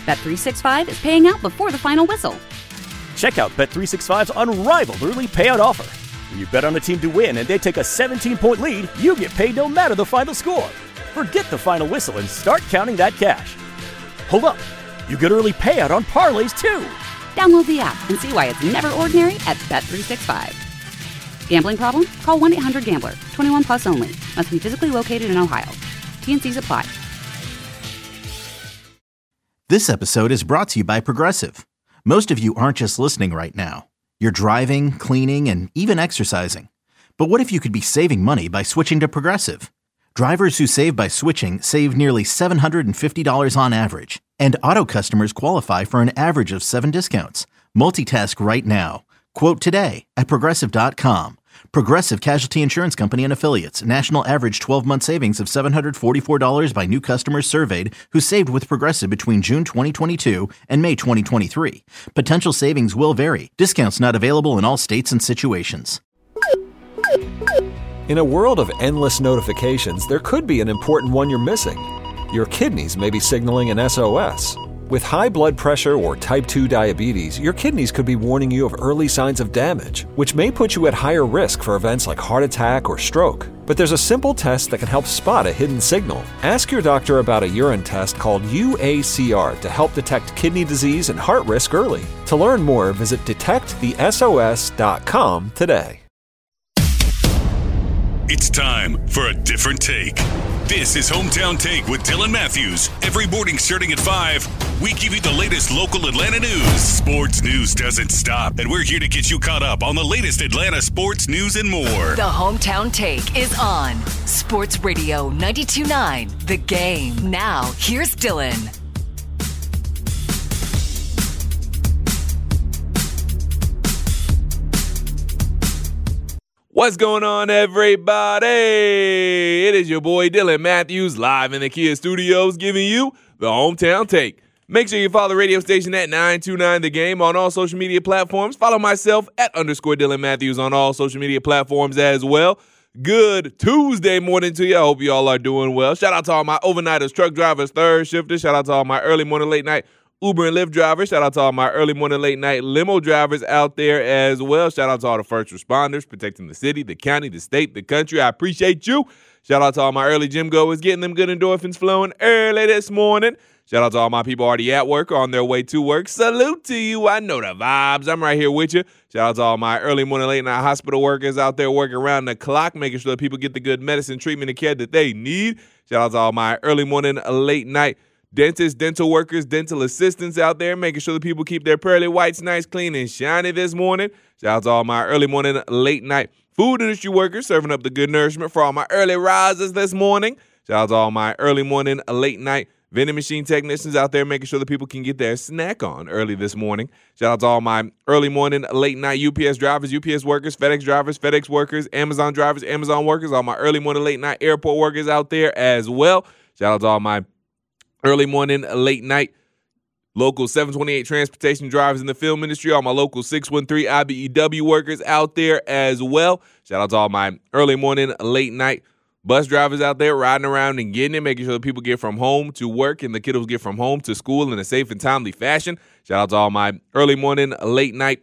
Bet365 is paying out before the final whistle. Check out Bet365's unrivaled early payout offer. When you bet on a team to win and they take a 17-point lead, you get paid no matter the final score. Forget the final whistle and start counting that cash. Hold up. You get early payout on parlays, too. Download the app and see why it's never ordinary at Bet365. Gambling problem? Call 1-800-GAMBLER. 21 plus only. Must be physically located in Ohio. T&Cs apply. This episode is brought to you by Progressive. Most of you aren't just listening right now. You're driving, cleaning, and even exercising. But what if you could be saving money by switching to Progressive? Drivers who save by switching save nearly $750 on average. And auto customers qualify for an average of 7 discounts. Multitask right now. Quote today at Progressive.com. Progressive Casualty Insurance Company and Affiliates. National average 12-month savings of $744 by new customers surveyed who saved with Progressive between June 2022 and May 2023. Potential savings will vary. Discounts not available in all states and situations. In a world of endless notifications, there could be an important one you're missing. Your kidneys may be signaling an SOS. With high blood pressure or type 2 diabetes, your kidneys could be warning you of early signs of damage, which may put you at higher risk for events like heart attack or stroke. But there's a simple test that can help spot a hidden signal. Ask your doctor about a urine test called UACR to help detect kidney disease and heart risk early. To learn more, visit detectthesos.com today. It's time for a different take. This is Hometown Take with Dylan Matthews. Every morning starting at 5, we give you the latest local Atlanta news. Sports news doesn't stop, and we're here to get you caught up on the latest Atlanta sports news and more. The Hometown Take is on Sports Radio 92.9 The Game. Now, here's Dylan. What's going on, everybody? It is your boy Dylan Matthews live in the Kia Studios giving you the Hometown Take. Make sure you follow the radio station at 929 The Game on all social media platforms. Follow myself at _Dylan Matthews on all social media platforms as well. Good Tuesday morning to you. I hope you all are doing well. Shout out to all my overnighters, truck drivers, third shifters. Shout out to all my early morning, late night Uber and Lyft drivers. Shout out to all my early morning, late night limo drivers out there as well. Shout out to all the first responders protecting the city, the county, the state, the country. I appreciate you. Shout out to all my early gym goers getting them good endorphins flowing early this morning. Shout out to all my people already at work or on their way to work. Salute to you. I know the vibes. I'm right here with you. Shout out to all my early morning, late night hospital workers out there working around the clock, making sure that people get the good medicine, treatment, and care that they need. Shout out to all my early morning, late night dentists, dental workers, dental assistants out there, making sure that people keep their pearly whites nice, clean, and shiny this morning. Shout out to all my early morning, late night food industry workers, serving up the good nourishment for all my early risers this morning. Shout out to all my early morning, late night vending machine technicians out there, making sure that people can get their snack on early this morning. Shout out to all my early morning, late night UPS drivers, UPS workers, FedEx drivers, FedEx workers, Amazon drivers, Amazon workers, all my early morning, late night airport workers out there as well. Shout out to all my early morning, late night local 728 transportation drivers in the film industry, all my local 613 IBEW workers out there as well. Shout out to all my early morning, late night bus drivers out there riding around and getting it, making sure that people get from home to work and the kiddos get from home to school in a safe and timely fashion. Shout out to all my early morning, late night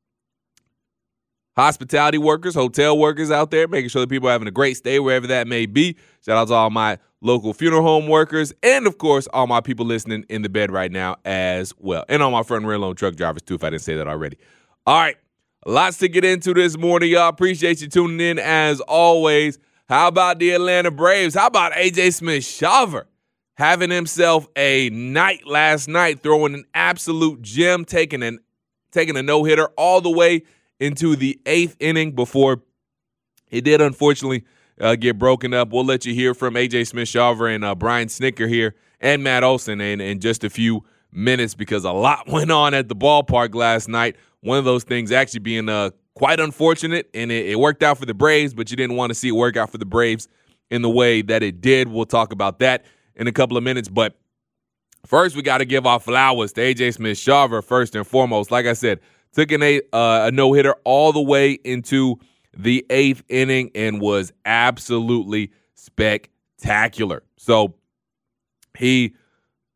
hospitality workers, hotel workers out there, making sure that people are having a great stay wherever that may be. Shout out to all my local funeral home workers, and, of course, all my people listening in the bed right now as well. And all my front and rear load truck drivers, too, if I didn't say that already. All right, lots to get into this morning, y'all. Appreciate you tuning in as always. How about the Atlanta Braves? How about A.J. Smith-Shawver having himself a night last night, throwing an absolute gem, taking a no-hitter all the way into the 8th inning before he did, unfortunately, get broken up. We'll let you hear from A.J. Smith-Shawver and Brian Snitker here and Matt Olson in just a few minutes because a lot went on at the ballpark last night. One of those things actually being quite unfortunate, and it worked out for the Braves, but you didn't want to see it work out for the Braves in the way that it did. We'll talk about that in a couple of minutes, but first we got to give our flowers to A.J. Smith-Shawver first and foremost. Like I said, took a no-hitter all the way into the 8th inning and was absolutely spectacular. So he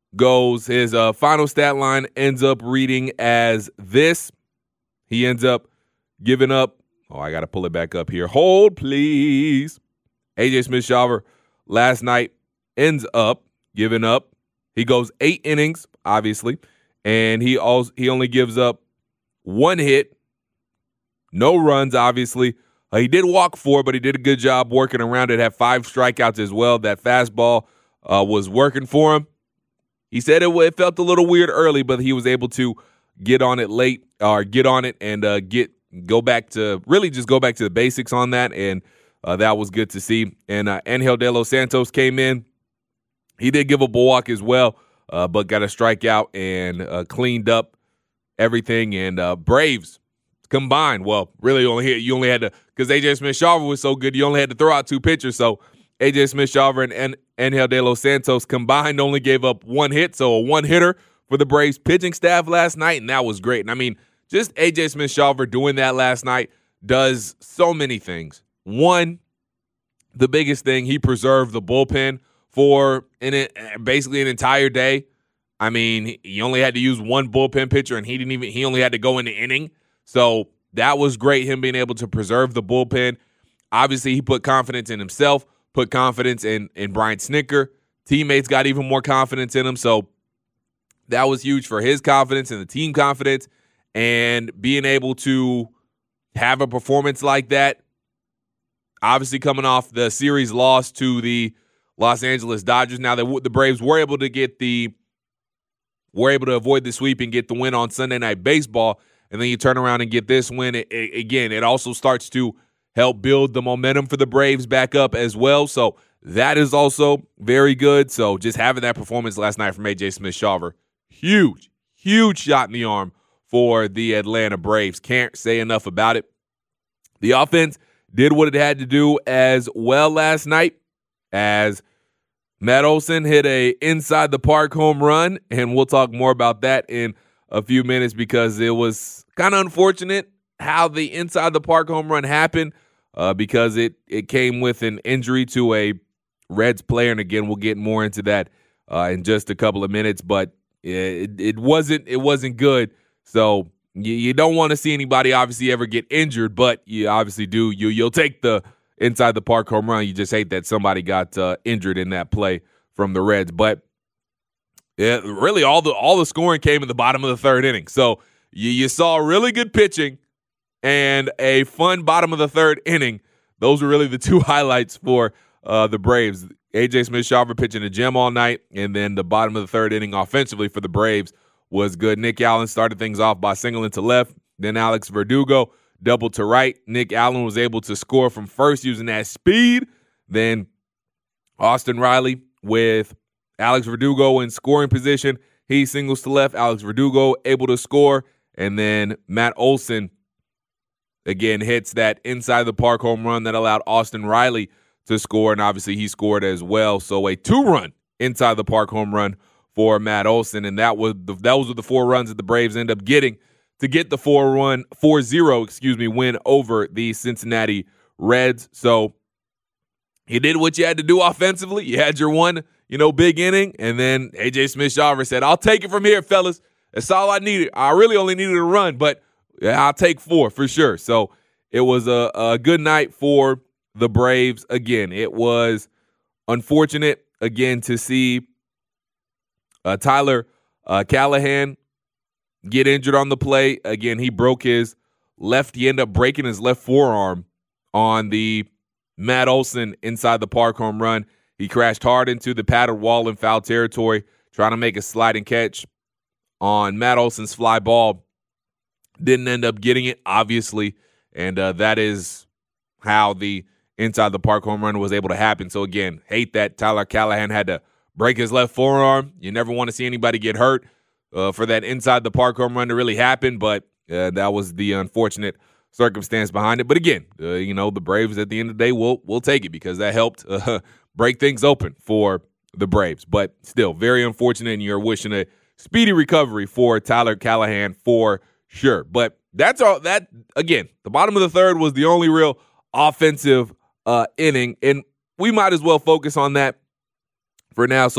goes, his final stat line ends up reading as this. He ends up giving up. Oh, I got to pull it back up here. Hold, please. A.J. Smith-Shawver last night ends up giving up. He goes 8 innings, obviously, and he only gives up 1 hit, no runs, obviously. He did walk 4, but he did a good job working around it. Had 5 strikeouts as well. That fastball was working for him. He said it felt a little weird early, but he was able to get on it late, or get on it and go back to the basics on that, and that was good to see. And Angel De Los Santos came in. He did give up a walk as well, but got a strikeout and cleaned up everything. And Braves combined, well, really you only had to, because A.J. Smith-Shawver was so good, you only had to throw out 2 pitchers. So A.J. Smith-Shawver and Angel De Los Santos combined only gave up 1 hit, so a 1-hitter for the Braves pitching staff last night, and that was great. And I mean, just A.J. Smith-Shawver doing that last night does so many things. One, the biggest thing, he preserved the bullpen for basically an entire day. I mean, he only had to use 1 bullpen pitcher, and he only had to go in the inning. So that was great, him being able to preserve the bullpen. Obviously, he put confidence in himself, put confidence in Brian Snitker. Teammates got even more confidence in him. So that was huge for his confidence and the team confidence. And being able to have a performance like that, obviously coming off the series loss to the Los Angeles Dodgers. Now, the Braves were able to avoid the sweep and get the win on Sunday Night Baseball. And then you turn around and get this win. It also starts to help build the momentum for the Braves back up as well. So that is also very good. So just having that performance last night from A.J. Smith-Shawver, huge shot in the arm for the Atlanta Braves. Can't say enough about it. The offense did what it had to do as well last night, as Matt Olson hit a inside the park home run, and we'll talk more about that in a few minutes, because it was kind of unfortunate how the inside the park home run happened, because it came with an injury to a Reds player, and again, we'll get more into that in just a couple of minutes, but it wasn't good. So you don't want to see anybody obviously ever get injured, but you obviously do. You'll take the inside the park home run. You just hate that somebody got injured in that play from the Reds. But really all the scoring came in the bottom of the 3rd inning. So you saw really good pitching and a fun bottom of the 3rd inning. Those were really the 2 highlights for the Braves. A.J. Smith-Shawver pitching a gem all night, and then the bottom of the 3rd inning offensively for the Braves was good. Nick Allen started things off by singling to left. Then Alex Verdugo doubled to right. Nick Allen was able to score from first using that speed. Then Austin Riley with Alex Verdugo in scoring position. He singles to left. Alex Verdugo able to score. And then Matt Olson again hits that inside the park home run that allowed Austin Riley to score. And obviously he scored as well. So a 2-run inside the park home run for Matt Olson, and that was the 4 runs that the Braves end up getting to get the 4-0 win over the Cincinnati Reds. So you did what you had to do offensively. You had your one, big inning, and then A.J. Smith-Shawver said, "I'll take it from here, fellas. That's all I needed. I really only needed a run, but I'll take 4 for sure." So it was a good night for the Braves. Again, it was unfortunate again to see Tyler Callahan get injured on the play. Again, he broke his left. He ended up breaking his left forearm on the Matt Olson inside the park home run. He crashed hard into the padded wall in foul territory, trying to make a sliding catch on Matt Olson's fly ball. Didn't end up getting it, obviously, and that is how the inside the park home run was able to happen. So, again, hate that Tyler Callahan had to break his left forearm. You never want to see anybody get hurt for that inside the park home run to really happen, but that was the unfortunate circumstance behind it. But again, the Braves at the end of the day will take it, because that helped break things open for the Braves. But still, very unfortunate, and you're wishing a speedy recovery for Tyler Callahan for sure. But that's all. That, again, the bottom of the 3rd was the only real offensive inning, and we might as well focus on that for now. So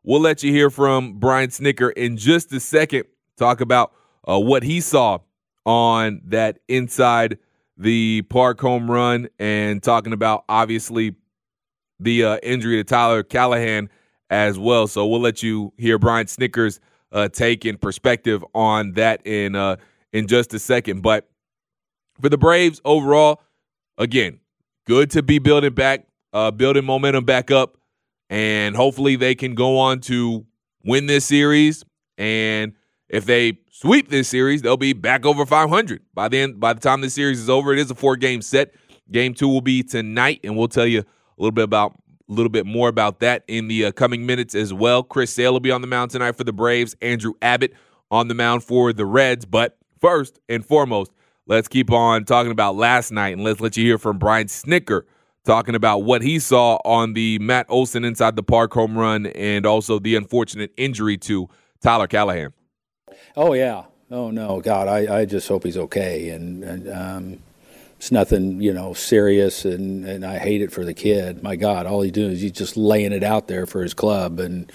we'll let you hear from Brian Snitker in just a second, talk about what he saw on that inside the park home run and talking about, obviously, the injury to Tyler Callahan as well. So we'll let you hear Brian Snitker's take and perspective on that in just a second. But for the Braves overall, again, good to be building momentum back up, and hopefully they can go on to win this series. And if they sweep this series, they'll be back over 500 by the time this series is over. It is a 4-game set. Game 2 will be tonight, and we'll tell you a little bit more about that in the coming minutes as well. Chris Sale will be on the mound tonight for the Braves. Andrew Abbott on the mound for the Reds. But first and foremost, let's keep on talking about last night, and let's let you hear from Brian Snitker talking about what he saw on the Matt Olson inside the park home run and also the unfortunate injury to Tyler Callahan. Oh, yeah. Oh, no, God, I just hope he's okay. And it's nothing, serious, and I hate it for the kid. My God, all he's doing is he's just laying it out there for his club. And,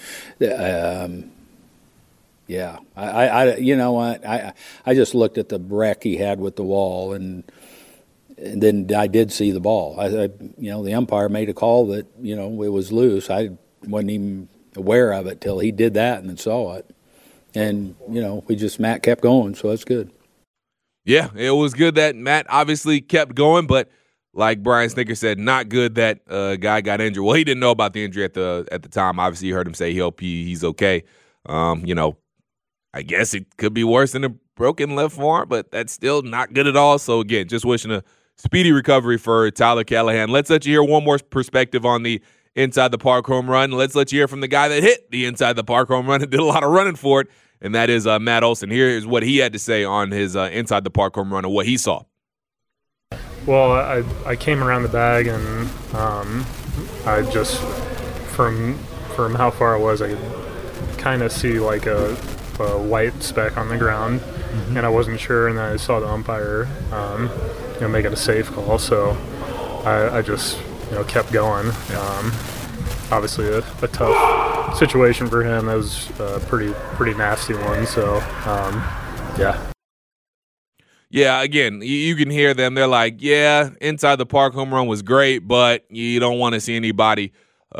yeah, you know what? I just looked at the wreck he had with the wall, and then I did see the ball. The umpire made a call that, it was loose. I wasn't even aware of it till he did that and then saw it. And, Matt kept going, so that's good. Yeah, it was good that Matt obviously kept going, but like Brian Snitker said, not good that guy got injured. Well, he didn't know about the injury at the time. Obviously, you heard him say he's okay. I guess it could be worse than a broken left forearm, but that's still not good at all. So, again, just wishing a speedy recovery for Tyler Callahan. Let's let you hear one more perspective on the inside the park home run. Let's let you hear from the guy that hit the inside the park home run and did a lot of running for it, and that is Matt Olson. Here's what he had to say on his inside the park home run and what he saw. Well, I came around the bag, and I just, from how far it was, I could kind of see like a white speck on the ground, and I wasn't sure, and then I saw the umpire make it a safe call, so I just kept going. Obviously a tough situation for him. That was a pretty nasty one, so yeah. Yeah, again, you can hear them. They're like, yeah, inside the park home run was great, but you don't want to see anybody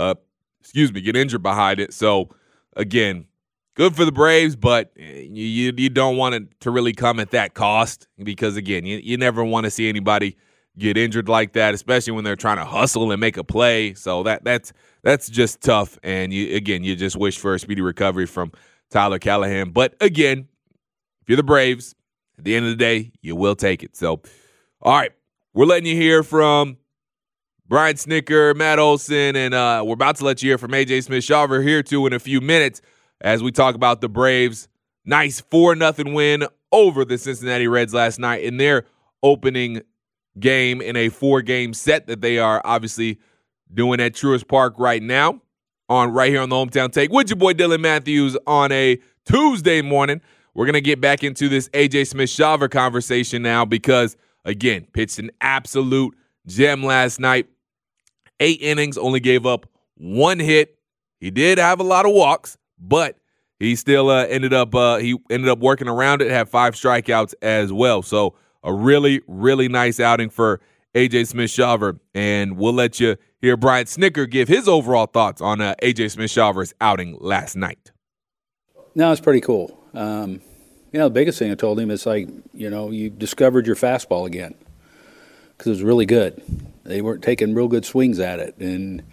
get injured behind it. So, again, good for the Braves, but you don't want it to really come at that cost because, again, you never want to see anybody get injured like that, especially when they're trying to hustle and make a play. So that's just tough, and you just wish for a speedy recovery from Tyler Callahan. But, again, if you're the Braves, at the end of the day, you will take it. So, all right, we're letting you hear from Brian Snitker, Matt Olson, and we're about to let you hear from A.J. Smith-Shawver here, too, in a few minutes as we talk about the Braves' nice 4-0 win over the Cincinnati Reds last night in their opening game in a 4-game set that they are obviously doing at Truist Park right now, right here on the Hometown Take with your boy Dylan Matthews on a Tuesday morning. We're going to get back into this A.J. Smith-Shawver conversation now because, again, pitched an absolute gem last night. 8 innings, only gave up 1 hit. He did have a lot of walks, but he still ended up working around it, had 5 strikeouts as well. So a really, really nice outing for A.J. Smith-Shawver, and we'll let you hear Brian Snitker give his overall thoughts on A.J. Smith-Shawver's outing last night. No, it's pretty cool. The biggest thing I told him is you discovered your fastball again because it was really good. They weren't taking real good swings at it, and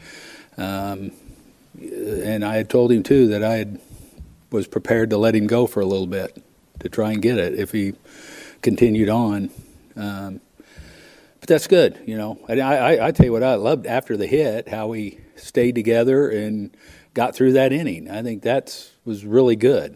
I had told him too that I was prepared to let him go for a little bit to try and get it if he continued on. But that's good, And I tell you what I loved after the hit, how we stayed together and got through that inning. I think that was really good.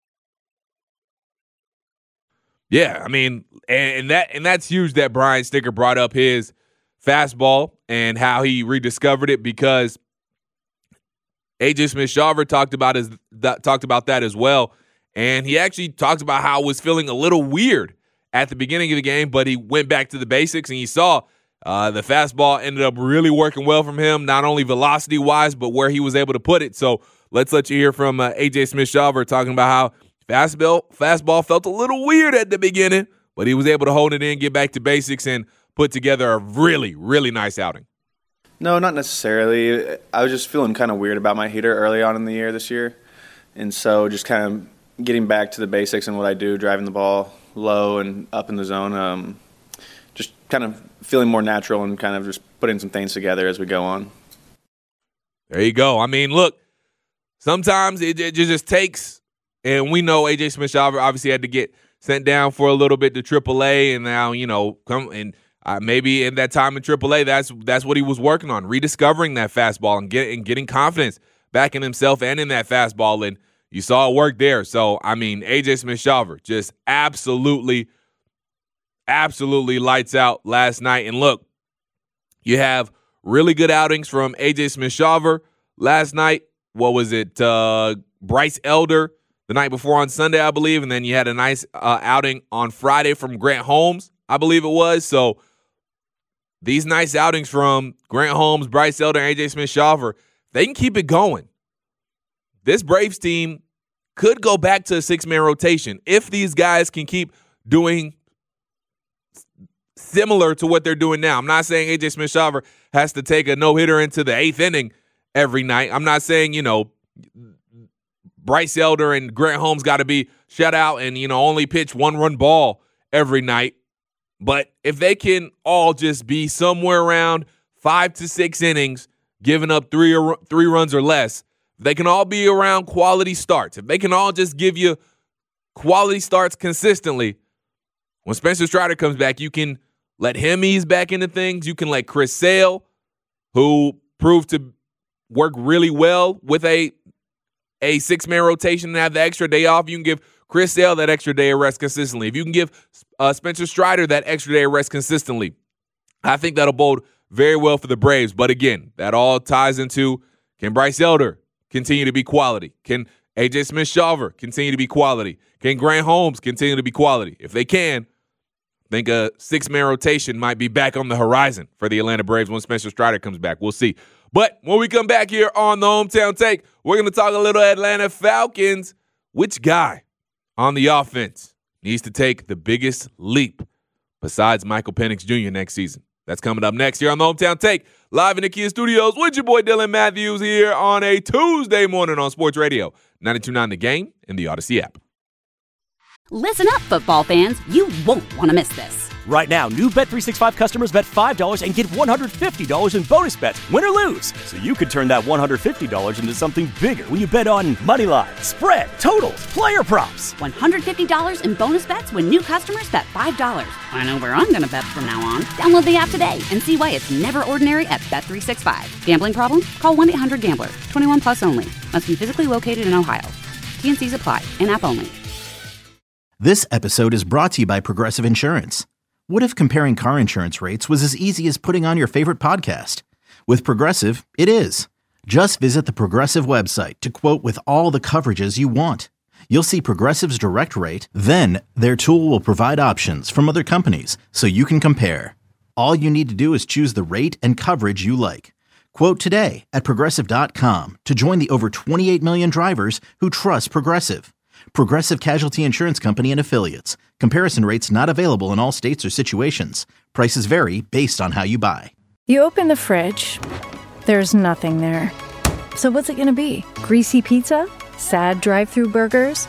Yeah, I mean, and that's huge that Brian Snitker brought up his fastball and how he rediscovered it because A.J. Smith-Shawver talked about that as well, and he actually talked about how it was feeling a little weird at the beginning of the game, but he went back to the basics, and he saw the fastball ended up really working well from him, not only velocity-wise, but where he was able to put it. So let's let you hear from A.J. Smith-Shawver talking about how fastball felt a little weird at the beginning, but he was able to hold it in, get back to basics, and put together a really, really nice outing. No, not necessarily. I was just feeling kind of weird about my heater early on in the year this year. And so just kind of getting back to the basics and what I do, driving the ball low and up in the zone, just kind of feeling more natural and kind of just putting some things together as we go on. There you go. I mean, look, sometimes it just takes, and we know A.J. Smith-Shawver obviously had to get sent down for a little bit to AAA, and now, maybe in that time in AAA, that's what he was working on, rediscovering that fastball and getting confidence back in himself and in that fastball, and you saw it work there. So, I mean, A.J. Smith-Shawver just absolutely lights out last night. And look, you have really good outings from A.J. Smith-Shawver last night. What was it? Bryce Elder the night before on Sunday, I believe, and then you had a nice outing on Friday from Grant Holmes, I believe it was. So, these nice outings from Grant Holmes, Bryce Elder, and A.J. Smith-Shawver, they can keep it going. This Braves team could go back to a six-man rotation if these guys can keep doing similar to what they're doing now. I'm not saying A.J. Smith-Shawver has to take a no-hitter into the eighth inning every night. I'm not saying, Bryce Elder and Grant Holmes got to be shut out and, only pitch one-run ball every night. But if they can all just be somewhere around 5 to 6 innings, giving up three runs or less, they can all be around quality starts. If they can all just give you quality starts consistently, when Spencer Strider comes back, you can let him ease back into things. You can let Chris Sale, who proved to work really well with a six-man rotation and have the extra day off, you can give Chris Sale that extra day of rest consistently. If you can give Spencer Strider that extra day of rest consistently, I think that'll bode very well for the Braves. But again, that all ties into, can Bryce Elder continue to be quality? Can A.J. Smith-Shawver continue to be quality? Can Grant Holmes continue to be quality? If they can, I think a six-man rotation might be back on the horizon for the Atlanta Braves when Spencer Strider comes back. We'll see. But when we come back here on the Hometown Take, we're going to talk a little Atlanta Falcons. Which guy on the offense needs to take the biggest leap besides Michael Penix Jr. next season? That's coming up next here on the Hometown Take, live in the Kia Studios with your boy Dylan Matthews here on a Tuesday morning on Sports Radio 92.9 The Game and the Odyssey app. Listen up, football fans. You won't want to miss this. Right now, new Bet365 customers bet $5 and get $150 in bonus bets, win or lose. So you could turn that $150 into something bigger when you bet on money line, spread, totals, player props. $150 in bonus bets when new customers bet $5. I know where I'm going to bet from now on. Download the app today and see why it's never ordinary at Bet365. Gambling problem? Call 1-800-GAMBLER. 21 plus only. Must be physically located in Ohio. T&Cs apply. In-app only. This episode is brought to you by Progressive Insurance. What if comparing car insurance rates was as easy as putting on your favorite podcast? With Progressive, it is. Just visit the Progressive website to quote with all the coverages you want. You'll see Progressive's direct rate, then their tool will provide options from other companies so you can compare. All you need to do is choose the rate and coverage you like. Quote today at Progressive.com to join the over 28 million drivers who trust Progressive. Progressive Casualty Insurance Company and Affiliates. Comparison rates not available in all states or situations. Prices vary based on how you buy. You open the fridge. There's nothing there. So what's it going to be? Greasy pizza? Sad drive-through burgers?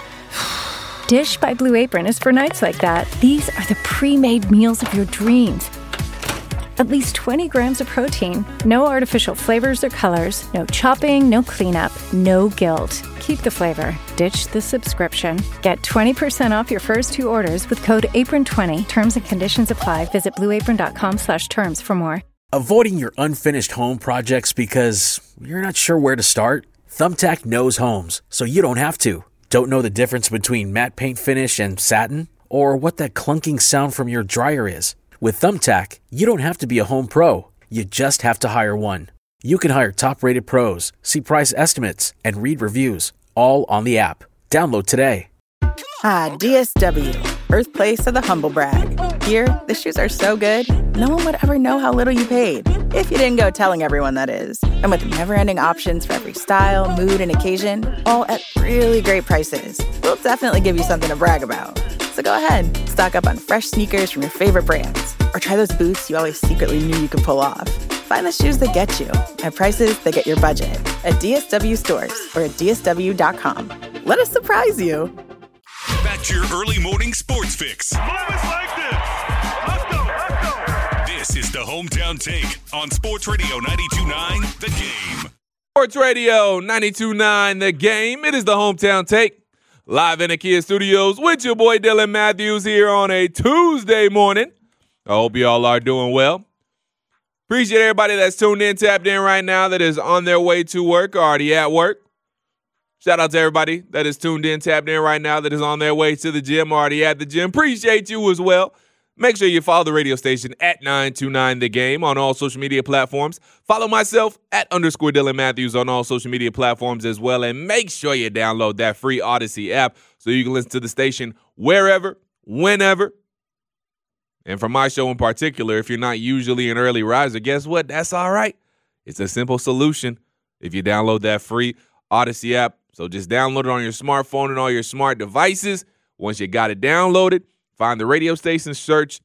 Dish by Blue Apron is for nights like that. These are the pre-made meals of your dreams. At least 20 grams of protein, no artificial flavors or colors, no chopping, no cleanup, no guilt. Keep the flavor. Ditch the subscription. Get 20% off your first 2 orders with code APRON20. Terms and conditions apply. Visit blueapron.com/terms for more. Avoiding your unfinished home projects because you're not sure where to start? Thumbtack knows homes, so you don't have to. Don't know the difference between matte paint finish and satin? Or what that clunking sound from your dryer is? With Thumbtack, you don't have to be a home pro. You just have to hire one. You can hire top-rated pros, see price estimates, and read reviews, all on the app. Download today. DSW, birthplace of the humble brag. Here, the shoes are so good, no one would ever know how little you paid. If you didn't go telling everyone, that is. And with never-ending options for every style, mood, and occasion, all at really great prices, we'll definitely give you something to brag about. So go ahead, stock up on fresh sneakers from your favorite brands, or try those boots you always secretly knew you could pull off. Find the shoes that get you at prices that get your budget at DSW stores or at DSW.com. Let us surprise you. Back to your early morning sports fix. This is the Hometown Take on Sports Radio 92.9 The Game. Sports Radio 92.9 The Game. It is the Hometown Take. Live in the Kia Studios with your boy Dylan Matthews here on a Tuesday morning. I hope you all are doing well. Appreciate everybody that's tuned in, tapped in right now, that is on their way to work or already at work. Shout out to everybody that is tuned in, tapped in right now, that is on their way to the gym or already at the gym. Appreciate you as well. Make sure you follow the radio station at 929 The Game on all social media platforms. Follow myself at _Dylan Matthews on all social media platforms as well. And make sure you download that free Odyssey app so you can listen to the station wherever, whenever. And for my show in particular, if you're not usually an early riser, guess what? That's all right. It's a simple solution if you download that free Odyssey app. So just download it on your smartphone and all your smart devices. Once you got it downloaded, find the radio station, search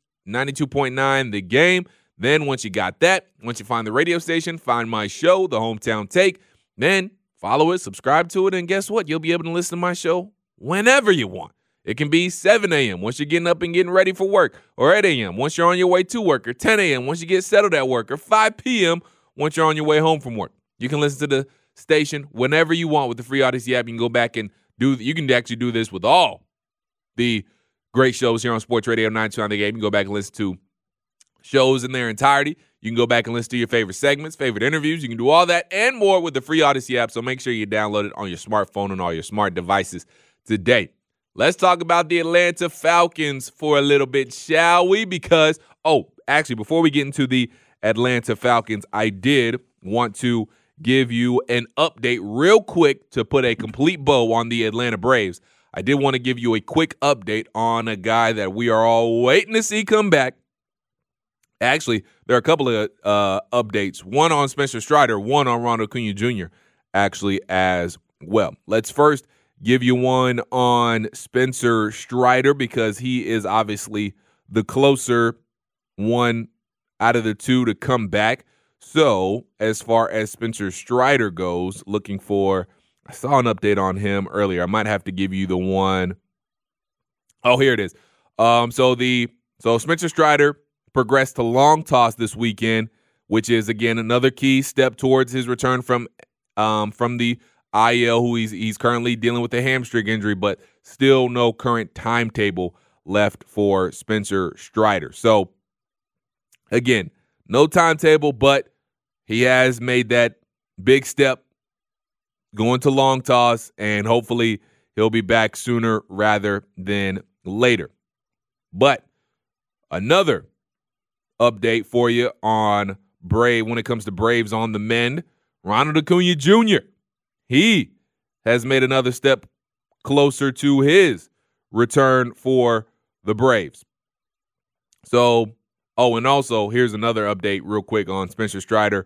92.9 The Game. Then once you got that, once you find the radio station, find my show, The Hometown Take. Then follow it, subscribe to it, and guess what? You'll be able to listen to my show whenever you want. It can be 7 a.m. once you're getting up and getting ready for work, or 8 a.m. once you're on your way to work, or 10 a.m. once you get settled at work, or 5 p.m. once you're on your way home from work. You can listen to the station whenever you want with the free Odyssey app. You can go back and you can actually do this with all the great shows here on Sports Radio 92 on The Game. You can go back and listen to shows in their entirety. You can go back and listen to your favorite segments, favorite interviews. You can do all that and more with the free Odyssey app, so make sure you download it on your smartphone and all your smart devices today. Let's talk about the Atlanta Falcons for a little bit, shall we? Because, actually, before we get into the Atlanta Falcons, I did want to give you an update real quick to put a complete bow on the Atlanta Braves. I did want to give you a quick update on a guy that we are all waiting to see come back. Actually, there are a couple of updates, one on Spencer Strider, one on Ronald Acuna Jr. actually as well. Let's first give you one on Spencer Strider because he is obviously the closer one out of the two to come back. So as far as Spencer Strider goes, I saw an update on him earlier. I might have to give you the one. Oh, here it is. So Spencer Strider progressed to long toss this weekend, which is again another key step towards his return from the IL, who he's currently dealing with a hamstring injury, but still no current timetable left for Spencer Strider. So again, no timetable, but he has made that big step going to long toss, and hopefully he'll be back sooner rather than later. But another update for you on when it comes to Braves on the mend, Ronald Acuna Jr. He has made another step closer to his return for the Braves. So, and also here's another update real quick on Spencer Strider.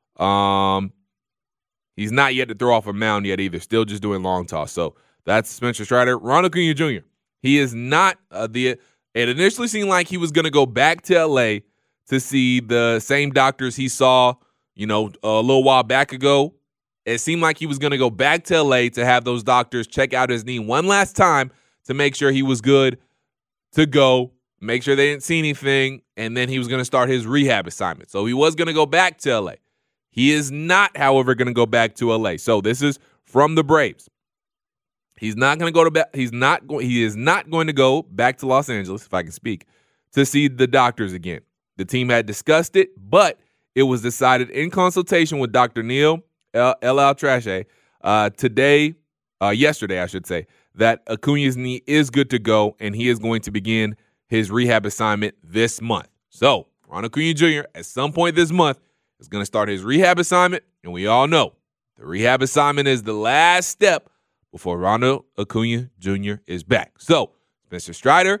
He's not yet to throw off a mound yet either. Still just doing long toss. So that's Spencer Strider. Ronald Acuna Jr. He is not it initially seemed like he was going to go back to L.A. to see the same doctors he saw, a little while back ago. It seemed like he was going to go back to L.A. to have those doctors check out his knee one last time to make sure he was good to go, make sure they didn't see anything, and then he was going to start his rehab assignment. So he was going to go back to L.A. He is not, however, going to go back to L.A. So this is from the Braves. He's not going to go to he is not going to go back to Los Angeles, if I can speak, to see the doctors again. The team had discussed it, but it was decided in consultation with Dr. Neil El-Trashe yesterday, I should say, that Acuna's knee is good to go, and he is going to begin his rehab assignment this month. So Ronald Acuna Jr. at some point this month is going to start his rehab assignment, and we all know the rehab assignment is the last step before Ronald Acuna Jr. is back. So Spencer Strider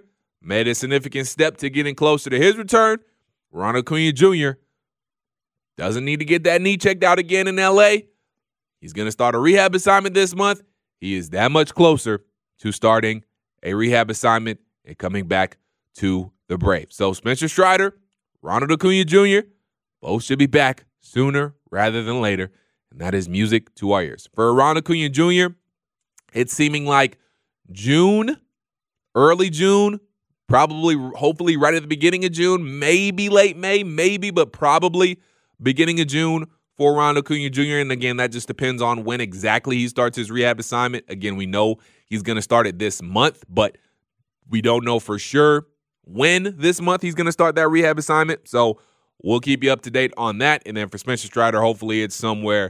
made a significant step to getting closer to his return. Ronald Acuna Jr. doesn't need to get that knee checked out again in L.A. He's going to start a rehab assignment this month. He is that much closer to starting a rehab assignment and coming back to the Braves. So Spencer Strider, Ronald Acuna Jr., both should be back sooner rather than later, and that is music to our ears. For Ronald Acuna Jr., it's seeming like June, early June, probably, hopefully right at the beginning of June, maybe late May, maybe, but probably beginning of June for Ronald Acuna Jr. And again, that just depends on when exactly he starts his rehab assignment. Again, we know he's going to start it this month, but we don't know for sure when this month he's going to start that rehab assignment. So we'll keep you up to date on that. And then for Spencer Strider, hopefully it's somewhere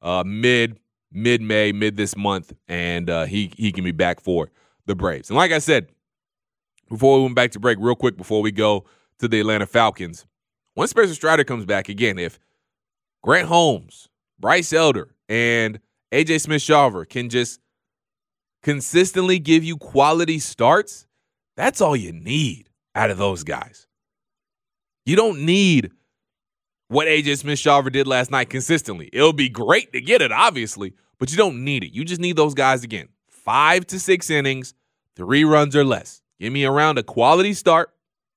mid-May, mid this month, and he can be back for the Braves. And like I said, before we went back to break, real quick before we go to the Atlanta Falcons, once Spencer Strider comes back, again, if Grant Holmes, Bryce Elder, and A.J. Smith-Shawver can just consistently give you quality starts, that's all you need out of those guys. You don't need what A.J. Smith-Shawver did last night consistently. It'll be great to get it, obviously, but you don't need it. You just need those guys, again, 5 to 6 innings, 3 runs or less. Give me around a quality start,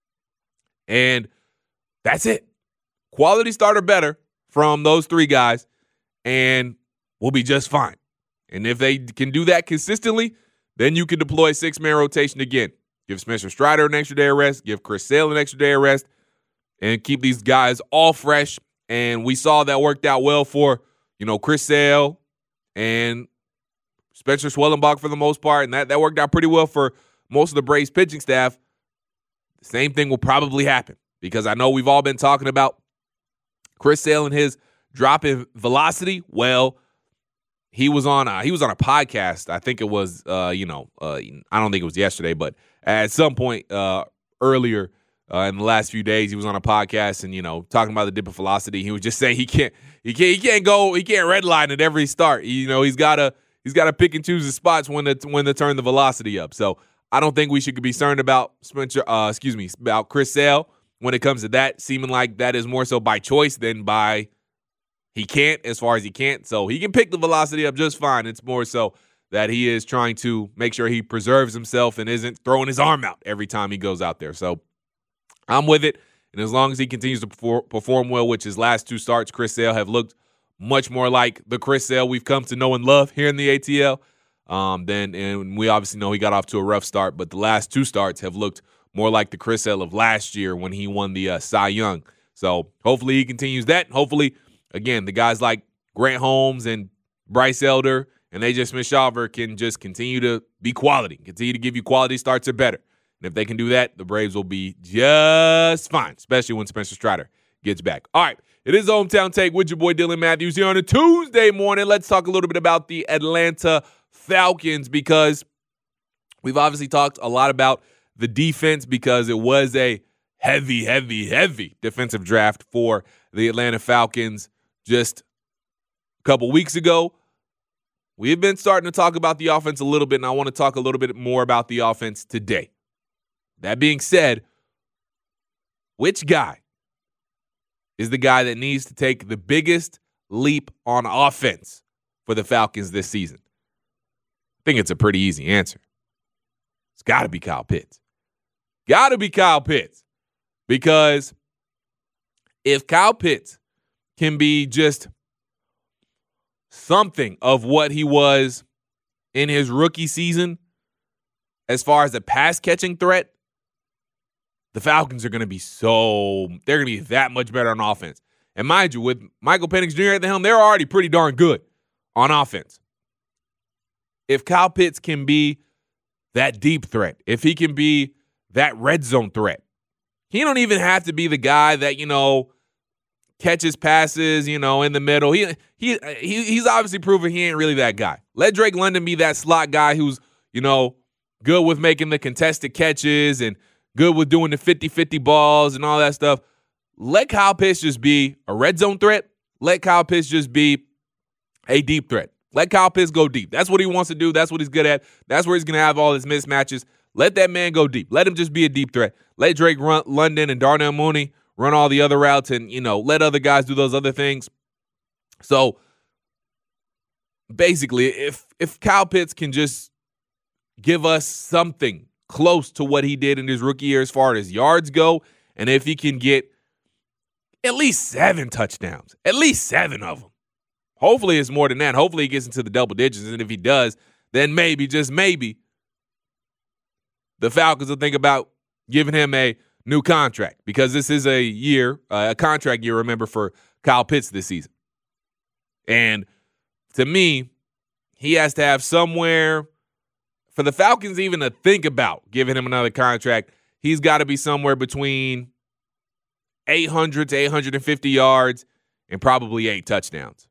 and that's it. Quality start or better from those 3 guys, and we'll be just fine. And if they can do that consistently, then you can deploy a 6-man rotation again. Give Spencer Strider an extra day of rest, give Chris Sale an extra day of rest, and keep these guys all fresh. And we saw that worked out well for, Chris Sale and Spencer Schwellenbach for the most part, and that worked out pretty well for most of the Braves pitching staff. The same thing will probably happen because I know we've all been talking about Chris Sale and his drop in velocity. Well, he was on a podcast. I think it was, I don't think it was yesterday, but at some point earlier in the last few days, he was on a podcast and talking about the dip of velocity. He was just saying he can't redline at every start. He's got to pick and choose the spots when to turn the velocity up. So I don't think we should be concerned about about Chris Sale when it comes to that. Seeming like that is more so by choice than by he can't, as far as he can't. So he can pick the velocity up just fine. It's more so that he is trying to make sure he preserves himself and isn't throwing his arm out every time he goes out there. So I'm with it. And as long as he continues to perform well, which his last 2 starts, Chris Sale, have looked much more like the Chris Sale we've come to know and love here in the ATL. And we obviously know he got off to a rough start, but the last 2 starts have looked more like the Chris Sale of last year when he won the Cy Young. So hopefully he continues that. Hopefully, again, the guys like Grant Holmes and Bryce Elder and A.J. Smith-Shawver can just continue to be quality, continue to give you quality starts or better. And if they can do that, the Braves will be just fine, especially when Spencer Strider gets back. All right, it is Hometown Take with your boy Dylan Matthews here on a Tuesday morning. Let's talk a little bit about the Atlanta Falcons because we've obviously talked a lot about the defense because it was a heavy defensive draft for the Atlanta Falcons just a couple weeks ago. We've been starting to talk about the offense a little bit, and I want to talk a little bit more about the offense today. That being said, which guy is the guy that needs to take the biggest leap on offense for the Falcons this season? I think it's a pretty easy answer. It's got to be Kyle Pitts. Got to be Kyle Pitts. Because if Kyle Pitts can be just something of what he was in his rookie season as far as a pass-catching threat, the Falcons are going to be they're going to be that much better on offense. And mind you, with Michael Penix Jr. at the helm, they're already pretty darn good on offense. If Kyle Pitts can be that deep threat, if he can be that red zone threat, he don't even have to be the guy that, catches passes, in the middle. He's obviously proven he ain't really that guy. Let Drake London be that slot guy who's, good with making the contested catches and good with doing the 50-50 balls and all that stuff. Let Kyle Pitts just be a red zone threat. Let Kyle Pitts just be a deep threat. Let Kyle Pitts go deep. That's what he wants to do. That's what he's good at. That's where he's going to have all his mismatches. let that man go deep. Let him just be a deep threat. Let Drake London and Darnell Mooney run all the other routes and, let other guys do those other things. So basically, if Kyle Pitts can just give us something close to what he did in his rookie year as far as yards go, and if he can get at least 7 touchdowns, at least 7 of them. Hopefully it's more than that. Hopefully he gets into the double digits, and if he does, then maybe, just maybe, the Falcons will think about giving him a new contract, because this is a contract year, remember, for Kyle Pitts this season. And to me, he has to have somewhere, for the Falcons even to think about giving him another contract, he's got to be somewhere between 800 to 850 yards and probably 8 touchdowns.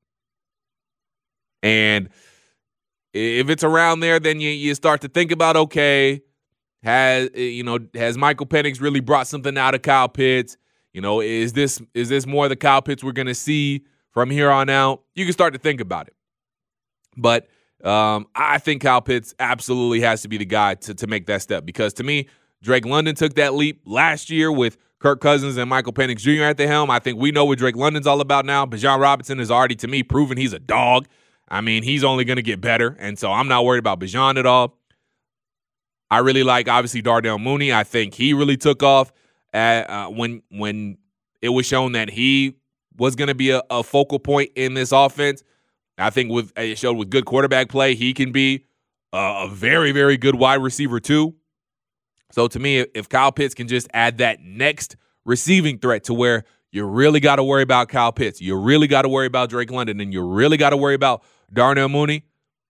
And if it's around there, then you start to think about, okay, has Michael Penix really brought something out of Kyle Pitts? Is this more the Kyle Pitts we're going to see from here on out? You can start to think about it. But I think Kyle Pitts absolutely has to be the guy to make that step, because to me, Drake London took that leap last year with Kirk Cousins and Michael Penix Jr. at the helm. I think we know what Drake London's all about now. Bijan Robinson has already, to me, proven he's a dog. I mean, he's only going to get better, and so I'm not worried about Bijan at all. I really like, obviously, Darnell Mooney. I think he really took off when it was shown that he was going to be a focal point in this offense. I think it showed with good quarterback play, he can be a very, very good wide receiver too. So to me, if Kyle Pitts can just add that next receiving threat to where you really got to worry about Kyle Pitts, you really got to worry about Drake London, and you really got to worry about Darnell Mooney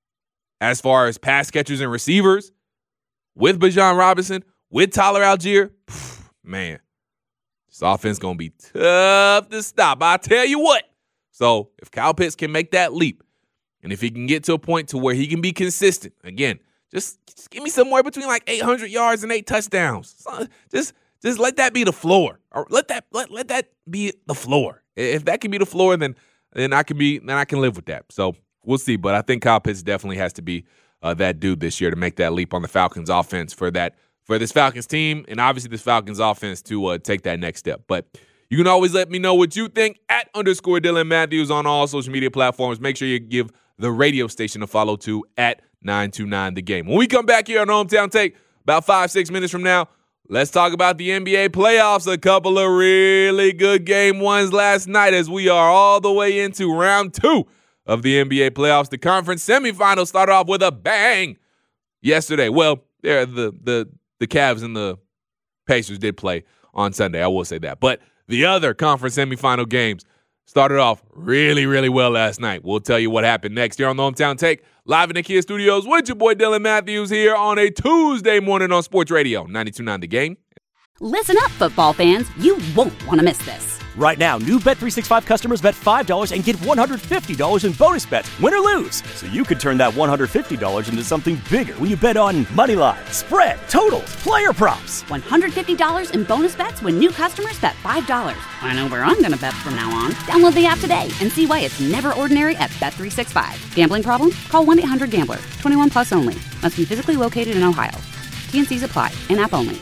as far as pass catchers and receivers, with Bijan Robinson, with Tyler Algier, man, this offense going to be tough to stop. I tell you what. So if Kyle Pitts can make that leap, and if he can get to a point to where he can be consistent, again, just give me somewhere between like 800 yards and 8 touchdowns. So just let that be the floor, or let that be the floor. If that can be the floor, then I can live with that. So we'll see. But I think Kyle Pitts definitely has to be that dude this year to make that leap on the Falcons offense for this Falcons team, and obviously this Falcons offense to take that next step. But you can always let me know what you think at _Dylan Matthews on all social media platforms. Make sure you give the radio station a follow too at 929 The Game. When we come back here on Hometown Take about 5-6 minutes from now, let's talk about the NBA playoffs. A couple of really good game ones last night as we are all the way into round 2 of the NBA playoffs. The conference semifinals started off with a bang yesterday. Well, the Cavs and the Pacers did play on Sunday. I will say that. But the other conference semifinal games started off really, really well last night. We'll tell you what happened next here on the Hometown Take, live in the Kia Studios with your boy Dylan Matthews here on a Tuesday morning on Sports Radio 92.9 The Game. Listen up, football fans. You won't want to miss this. Right now, new Bet365 customers bet $5 and get $150 in bonus bets, win or lose. So you could turn that $150 into something bigger when you bet on moneyline, spread, totals, player props. $150 in bonus bets when new customers bet $5. I know where I'm going to bet from now on. Download the app today and see why it's never ordinary at Bet365. Gambling problem? Call 1-800-GAMBLER. 21 plus only. Must be physically located in Ohio. T&Cs apply. In-app only.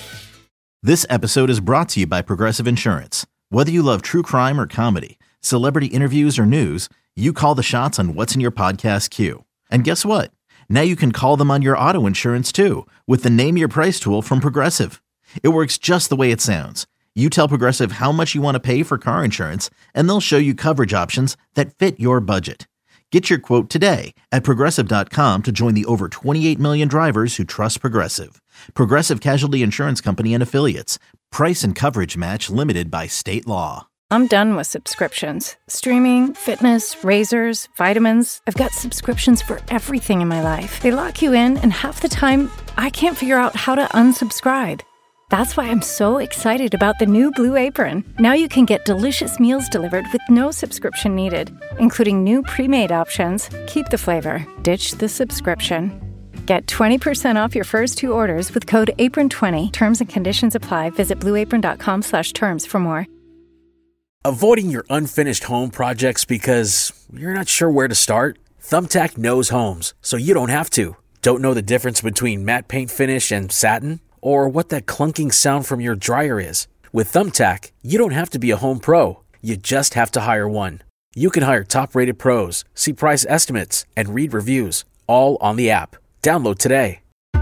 This episode is brought to you by Progressive Insurance. Whether you love true crime or comedy, celebrity interviews or news, you call the shots on what's in your podcast queue. And guess what? Now you can call them on your auto insurance too with the Name Your Price tool from Progressive. It works just the way it sounds. You tell Progressive how much you want to pay for car insurance, and they'll show you coverage options that fit your budget. Get your quote today at Progressive.com to join the over 28 million drivers who trust Progressive. Progressive Casualty Insurance Company and Affiliates. Price and coverage match limited by state law. I'm done with subscriptions. Streaming, fitness, razors, vitamins. I've got subscriptions for everything in my life. They lock you in, and half the time, I can't figure out how to unsubscribe. That's why I'm so excited about the new Blue Apron. Now you can get delicious meals delivered with no subscription needed, including new pre-made options. Keep the flavor, ditch the subscription. Get 20% off your first 2 orders with code APRON20. Terms and conditions apply. Visit blueapron.com/terms for more. Avoiding your unfinished home projects because you're not sure where to start? Thumbtack knows homes, so you don't have to. Don't know the difference between matte paint finish and satin? Or what that clunking sound from your dryer is? With Thumbtack, you don't have to be a home pro. You just have to hire one. You can hire top-rated pros, see price estimates, and read reviews, all on the app. Download today.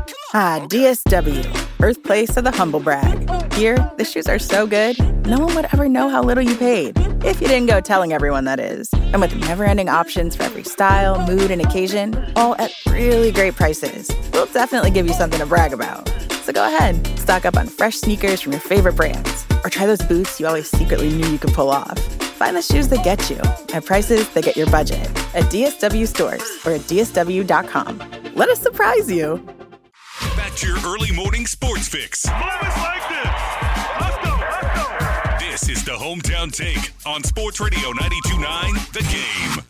DSW, birthplace of the humble brag. Here, the shoes are so good, no one would ever know how little you paid. If you didn't go telling everyone, that is. And with never-ending options for every style, mood, and occasion, all at really great prices, we'll definitely give you something to brag about. So go ahead, stock up on fresh sneakers from your favorite brands, or try those boots you always secretly knew you could pull off. Find the shoes that get you at prices that get your budget at DSW stores or at DSW.com. Let us surprise you. Back to your early morning sports fix. Like this. Let's go. This is the Hometown Take on Sports Radio 92.9 The Game.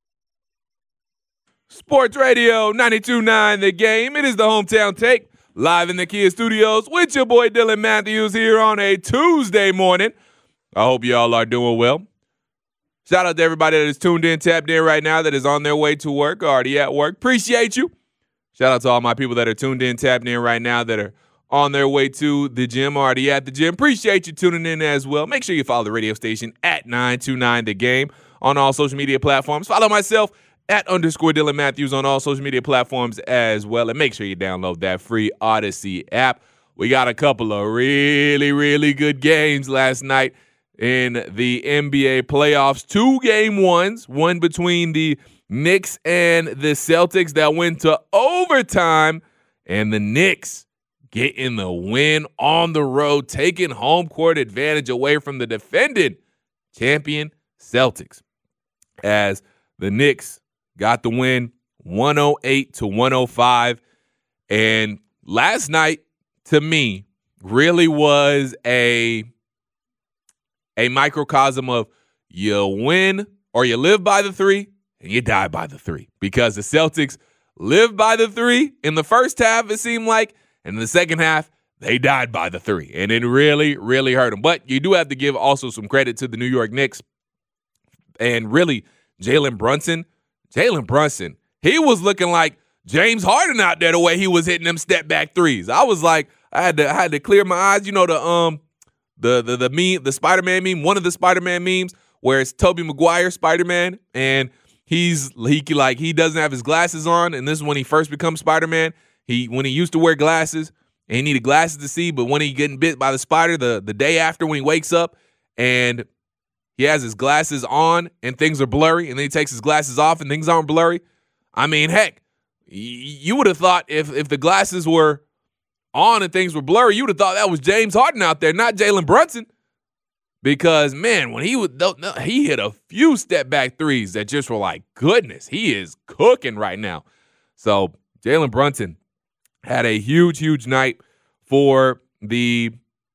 Sports Radio 92.9 The Game. It is the Hometown Take, live in the Kia Studios with your boy Dylan Matthews here on a Tuesday morning. I hope y'all are doing well. Shout out to everybody that is tuned in, tapped in right now, that is on their way to work, already at work. Appreciate you. Shout out to all my people that are tuned in, tapped in right now, that are on their way to the gym, already at the gym. Appreciate you tuning in as well. Make sure you follow the radio station at 929 The Game on all social media platforms. Follow myself at _Dylan Matthews on all social media platforms as well. And make sure you download that free Odyssey app. We got a couple of really, really good games last night in the NBA playoffs. 2 game ones, one between the Knicks and the Celtics that went to overtime, and the Knicks getting the win on the road, taking home court advantage away from the defending champion Celtics, as the Knicks got the win 108-105. And last night, to me, really was a microcosm of you win or you live by the 3 and you die by the 3, because the Celtics lived by the 3 in the first half, it seemed like, and in the second half, they died by the 3, and it really, really hurt them. But you do have to give also some credit to the New York Knicks and really Jalen Brunson. Jalen Brunson, he was looking like James Harden out there the way he was hitting them step-back threes. I was like, I had to clear my eyes. You know the meme, the Spider-Man meme, one of the Spider-Man memes where it's Tobey Maguire Spider-Man, and he doesn't have his glasses on, and this is when he first becomes Spider-Man. When he used to wear glasses and he needed glasses to see, but when he getting bit by the spider the day after, when he wakes up and he has his glasses on and things are blurry, and then he takes his glasses off and things aren't blurry. I mean, heck, you would have thought if the glasses were on and things were blurry, you would have thought that was James Harden out there, not Jalen Brunson. Because, man, when he hit a few step-back threes that just were like, goodness, he is cooking right now. So Jalen Brunson had a huge, huge night for the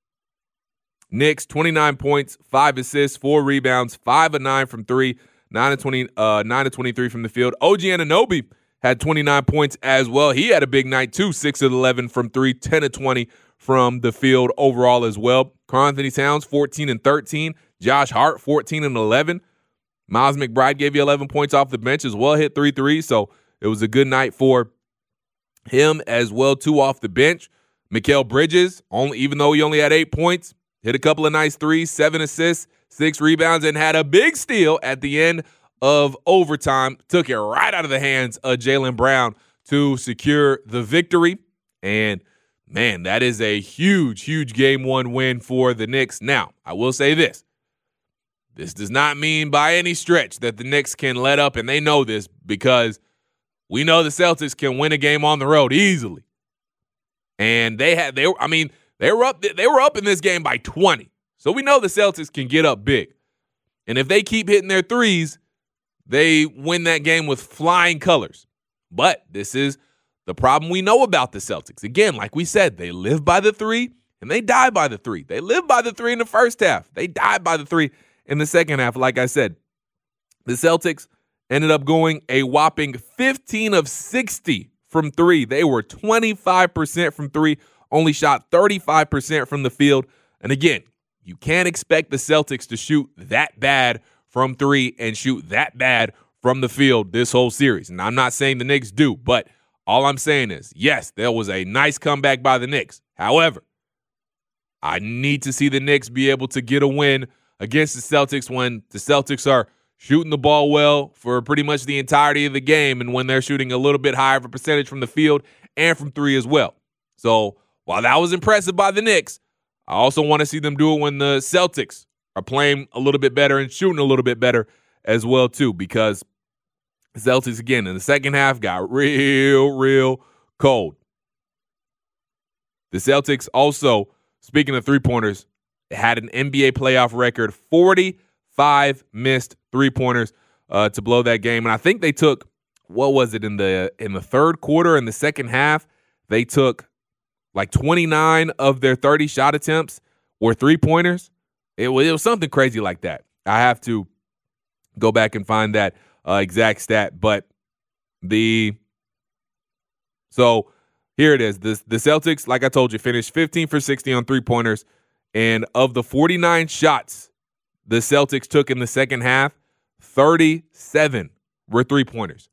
Knicks. 29 points, 5 assists, 4 rebounds, 5 of 9 from 3, 9 of 23 from the field. OG Anunoby had 29 points as well. He had a big night too, 6 of 11 from 3, 10 of 20 from the field overall as well. Karl-Anthony Towns, 14 and 13. Josh Hart, 14 and 11. Miles McBride gave you 11 points off the bench as well, hit 3 threes. So it was a good night for him as well, 2 off the bench. Mikal Bridges, even though he only had 8 points, hit a couple of nice threes, 7 assists, 6 rebounds, and had a big steal at the end of overtime. Took it right out of the hands of Jaylen Brown to secure the victory. And man, that is a huge, huge game 1 win for the Knicks. Now, I will say this. This does not mean by any stretch that the Knicks can let up, and they know this, because we know the Celtics can win a game on the road easily. And they were up in this game by 20. So we know the Celtics can get up big. And if they keep hitting their threes, they win that game with flying colors. But this is the problem we know about the Celtics. Again, like we said, they live by the 3 and they die by the 3. They live by the 3 in the first half. They died by the 3 in the second half. Like I said, the Celtics ended up going a whopping 15 of 60 from 3. They were 25% from 3, only shot 35% from the field. And again, you can't expect the Celtics to shoot that bad from 3 and shoot that bad from the field this whole series. And I'm not saying the Knicks do, but All I'm saying is, yes, there was a nice comeback by the Knicks. However, I need to see the Knicks be able to get a win against the Celtics when the Celtics are shooting the ball well for pretty much the entirety of the game and when they're shooting a little bit higher of a percentage from the field and from three as well. So while that was impressive by the Knicks, I also want to see them do it when the Celtics are playing a little bit better and shooting a little bit better as well too, because the Celtics, again, in the second half got real cold. The Celtics also, speaking of three-pointers, had an NBA playoff record, 45 missed three-pointers to blow that game. And I think they took, what was it, in the third quarter, in the second half, they took like 29 of their 30 shot attempts were three-pointers. It was something crazy like that. I have to go back and find that exact stat. But so here it is. The Celtics, like I told you, finished 15 for 60 on three-pointers. And of the 49 shots the Celtics took in the second half, 37 were three-pointers.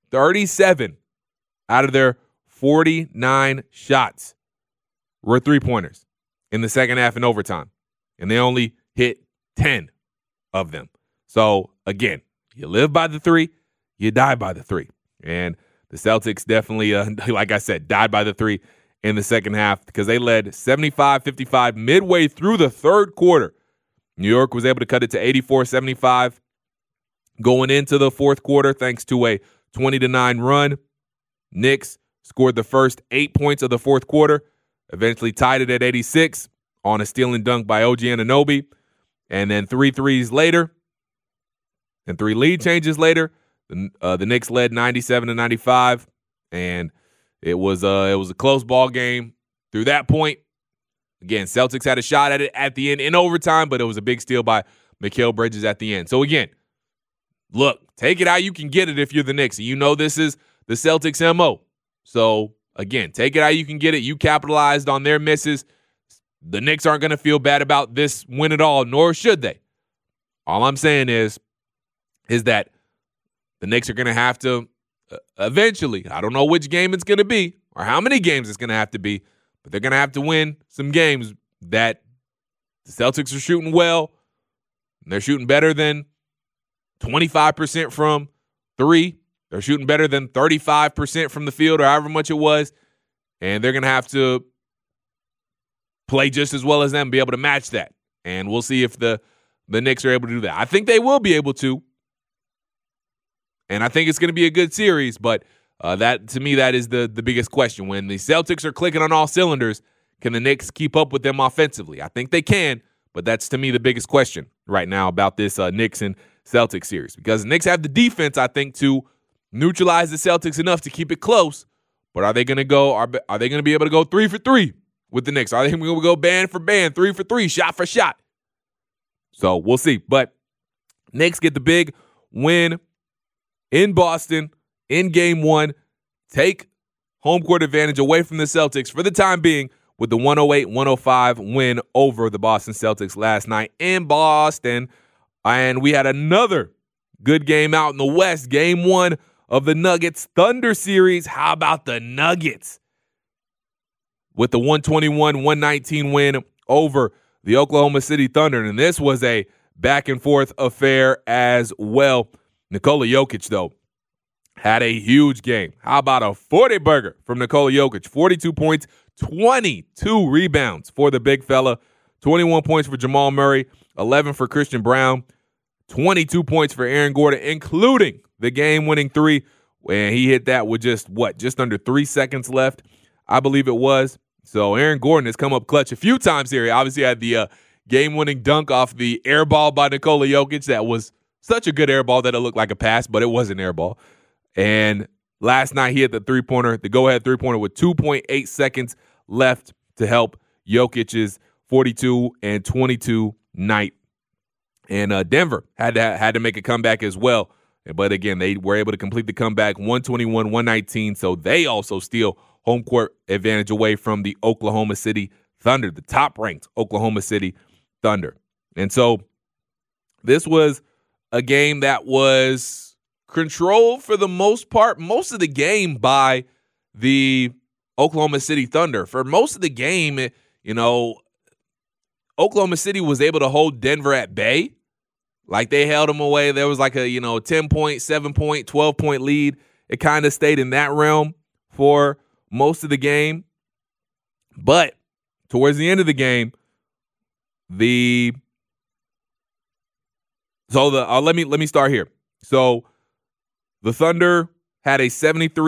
37 out of their 49 shots were three-pointers in the second half in overtime. And they only hit 10 of them. So, again, you live by the three, you die by the three. And the Celtics definitely, like I said, died by the three in the second half because they led 75-55 midway through the third quarter. New York was able to cut it to 84-75 going into the fourth quarter thanks to a 20-9 run. Knicks scored the first 8 points of the fourth quarter, eventually tied it at 86 on a steal and dunk by OG Anunoby. And then 3 threes later and 3 lead changes later, the Knicks led 97-95, and it was a close ball game through that point. Again, Celtics had a shot at it at the end in overtime, but it was a big steal by Mikal Bridges at the end. So again, look, take it how you can get it if you're the Knicks. You know this is the Celtics' MO. So again, take it how you can get it. You capitalized on their misses. The Knicks aren't going to feel bad about this win at all, nor should they. All I'm saying is that the Knicks are going to have to eventually, I don't know which game it's going to be or how many games it's going to have to be, but they're going to have to win some games that the Celtics are shooting well. And they're shooting better than 25% from three. They're shooting better than 35% from the field or however much it was. And they're going to have to play just as well as them, be able to match that. And we'll see if the Knicks are able to do that. I think they will be able to. And I think it's going to be a good series, but that to me, that is the biggest question. When the Celtics are clicking on all cylinders, can the Knicks keep up with them offensively? I think they can, but that's to me the biggest question right now about this Knicks and Celtics series. Because the Knicks have the defense, I think, to neutralize the Celtics enough to keep it close. But are they going to go? Are they going to be able to go 3 for 3 with the Knicks? Are they going to go band for band, 3 for 3, shot for shot? So we'll see. But Knicks get the big win in Boston in Game 1, take home court advantage away from the Celtics for the time being with the 108-105 win over the Boston Celtics last night in Boston. And we had another good game out in the West, Game 1 of the Nuggets Thunder series. How about the Nuggets with the 121-119 win over the Oklahoma City Thunder? And this was a back-and-forth affair as well. Nikola Jokic, though, had a huge game. How about a 40-burger from Nikola Jokic? 42 points, 22 rebounds for the big fella, 21 points for Jamal Murray, 11 for Christian Brown, 22 points for Aaron Gordon, including the game-winning three. And he hit that with just under 3 seconds left, I believe it was. So Aaron Gordon has come up clutch a few times here. He obviously had the game-winning dunk off the air ball by Nikola Jokic. That was such a good air ball that it looked like a pass, but it was an air ball. And last night he hit the three-pointer, the go-ahead three-pointer with 2.8 seconds left to help Jokic's 42-22 night. And Denver had to make a comeback as well. But again, they were able to complete the comeback 121-119. So they also steal home court advantage away from the Oklahoma City Thunder, the top-ranked Oklahoma City Thunder. And so this was a game that was controlled for the most part, most of the game by the Oklahoma City Thunder. For most of the game, Oklahoma City was able to hold Denver at bay. Like, they held them away. There was like a, 10-point, 7-point, 12-point lead. It kind of stayed in that realm for most of the game. But towards the end of the game, let me start here. So the Thunder had a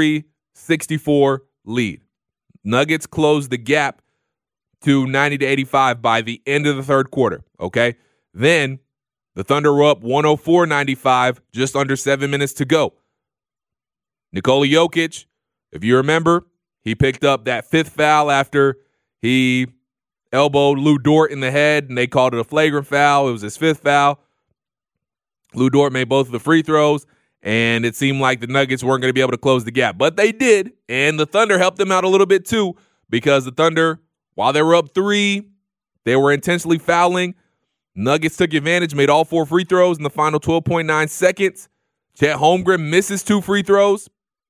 73-64 lead. Nuggets closed the gap to 90-85 by the end of the third quarter, okay? Then the Thunder were up 104-95, just under 7 minutes to go. Nikola Jokic, if you remember, he picked up that fifth foul after he elbowed Lou Dort in the head, and they called it a flagrant foul. It was his fifth foul. Lou Dort made both of the free throws, and it seemed like the Nuggets weren't going to be able to close the gap. But they did, and the Thunder helped them out a little bit too, because the Thunder, while they were up 3, they were intentionally fouling. Nuggets took advantage, made all 4 free throws in the final 12.9 seconds. Chet Holmgren misses 2 free throws,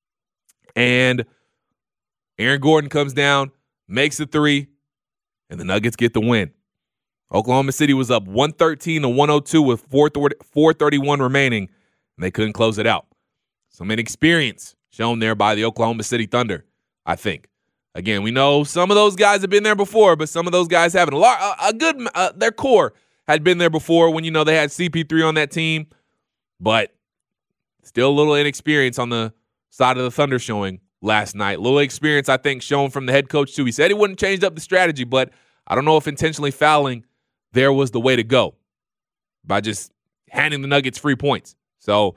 and Aaron Gordon comes down, makes a 3, and the Nuggets get the win. Oklahoma City was up 113-102 with 4:31 remaining, and they couldn't close it out. Some inexperience shown there by the Oklahoma City Thunder, I think. Again, we know some of those guys have been there before, but some of those guys haven't. Their core had been there before when, they had CP3 on that team, but still a little inexperience on the side of the Thunder showing last night. Little experience, I think, shown from the head coach, too. He said he wouldn't change up the strategy, but I don't know if intentionally fouling there was the way to go by just handing the Nuggets free points. So,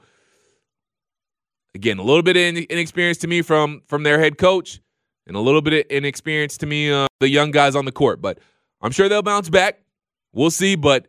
again, a little bit of inexperience to me from their head coach, and a little bit of inexperience to me, the young guys on the court. But I'm sure they'll bounce back. We'll see. But,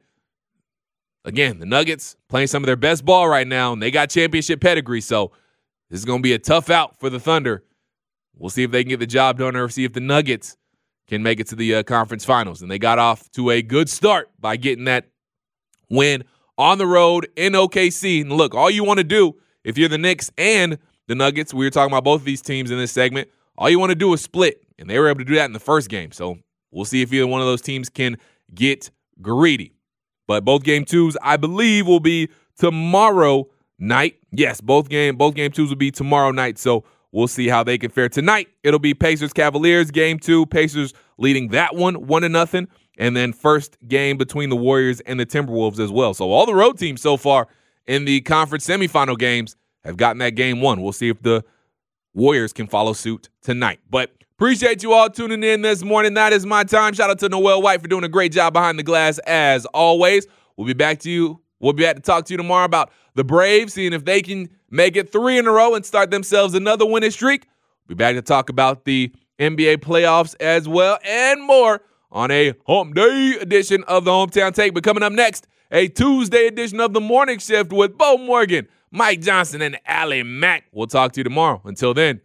again, the Nuggets playing some of their best ball right now, and they got championship pedigree. So this is going to be a tough out for the Thunder. We'll see if they can get the job done, or see if the Nuggets can make it to the conference finals. And they got off to a good start by getting that win on the road in OKC. And look, all you want to do, if you're the Knicks and the Nuggets, we were talking about both of these teams in this segment, all you want to do is split. And they were able to do that in the first game. So we'll see if either one of those teams can get greedy. But both game twos, I believe, will be tomorrow night. Yes, both game twos will be tomorrow night. So we'll see how they can fare. Tonight, it'll be Pacers-Cavaliers, game 2. Pacers leading that one 1-0. And then first game between the Warriors and the Timberwolves as well. So all the road teams so far in the conference semifinal games have gotten that game 1. We'll see if the Warriors can follow suit tonight. But appreciate you all tuning in this morning. That is my time. Shout out to Noel White for doing a great job behind the glass as always. We'll be back to talk to you tomorrow about the Braves, seeing if they can make it 3 in a row and start themselves another winning streak. We'll be back to talk about the NBA playoffs as well and more on a Hump Day edition of the Hometown Take. But coming up next, a Tuesday edition of the Morning Shift with Bo Morgan, Mike Johnson, and Allie Mack. We'll talk to you tomorrow. Until then,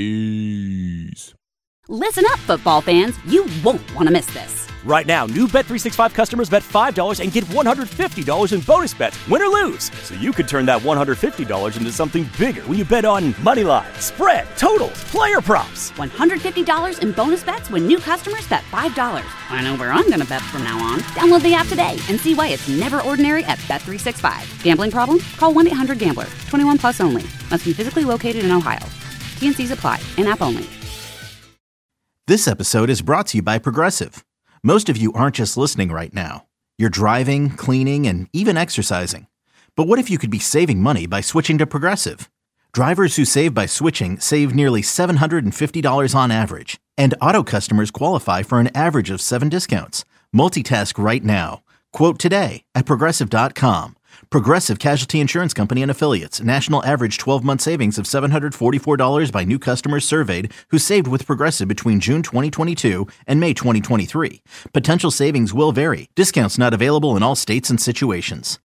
peace. Listen up, football fans. You won't want to miss this. Right now, new Bet365 customers bet $5 and get $150 in bonus bets, win or lose. So you could turn that $150 into something bigger when you bet on money line, spread, totals, player props. $150 in bonus bets when new customers bet $5. I know where I'm going to bet from now on. Download the app today and see why it's never ordinary at Bet365. Gambling problem? Call 1-800-GAMBLER. 21 plus only. Must be physically located in Ohio. T&Cs apply. In-app only. This episode is brought to you by Progressive. Most of you aren't just listening right now. You're driving, cleaning, and even exercising. But what if you could be saving money by switching to Progressive? Drivers who save by switching save nearly $750 on average. And auto customers qualify for an average of 7 discounts. Multitask right now. Quote today at Progressive.com. Progressive Casualty Insurance Company and Affiliates. National average 12-month savings of $744 by new customers surveyed who saved with Progressive between June 2022 and May 2023. Potential savings will vary. Discounts not available in all states and situations.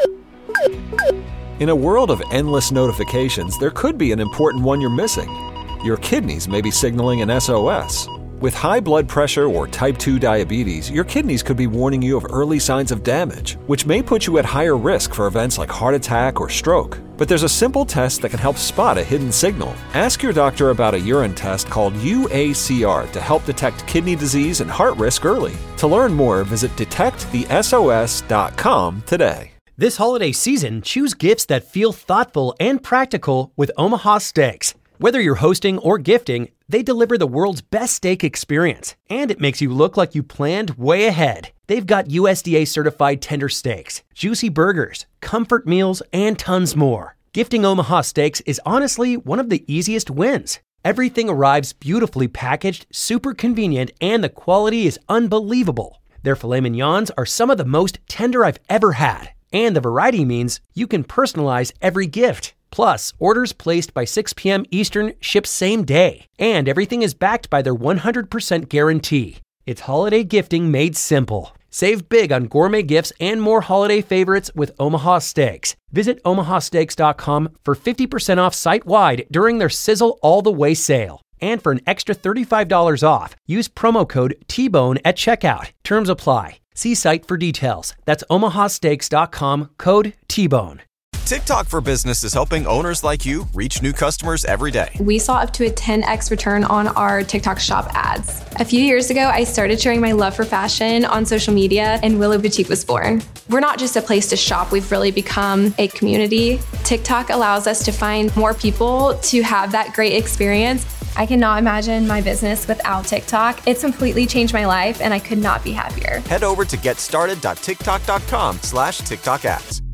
In a world of endless notifications, there could be an important one you're missing. Your kidneys may be signaling an SOS. With high blood pressure or type 2 diabetes, your kidneys could be warning you of early signs of damage, which may put you at higher risk for events like heart attack or stroke. But there's a simple test that can help spot a hidden signal. Ask your doctor about a urine test called UACR to help detect kidney disease and heart risk early. To learn more, visit detectthesos.com today. This holiday season, choose gifts that feel thoughtful and practical with Omaha Steaks. Whether you're hosting or gifting, they deliver the world's best steak experience, and it makes you look like you planned way ahead. They've got USDA certified tender steaks, juicy burgers, comfort meals, and tons more. Gifting Omaha Steaks is honestly one of the easiest wins. Everything arrives beautifully packaged, super convenient, and the quality is unbelievable. Their filet mignons are some of the most tender I've ever had, and the variety means you can personalize every gift. Plus, orders placed by 6 p.m. Eastern ship same day, and everything is backed by their 100% guarantee. It's holiday gifting made simple. Save big on gourmet gifts and more holiday favorites with Omaha Steaks. Visit omahasteaks.com for 50% off site-wide during their Sizzle All the Way sale. And for an extra $35 off, use promo code TBONE at checkout. Terms apply. See site for details. That's omahasteaks.com, code TBONE. TikTok for Business is helping owners like you reach new customers every day. We saw up to a 10x return on our TikTok shop ads. A few years ago, I started sharing my love for fashion on social media, and Willow Boutique was born. We're not just a place to shop, we've really become a community. TikTok allows us to find more people to have that great experience. I cannot imagine my business without TikTok. It's completely changed my life, and I could not be happier. Head over to getstarted.tiktok.com/TikTok ads.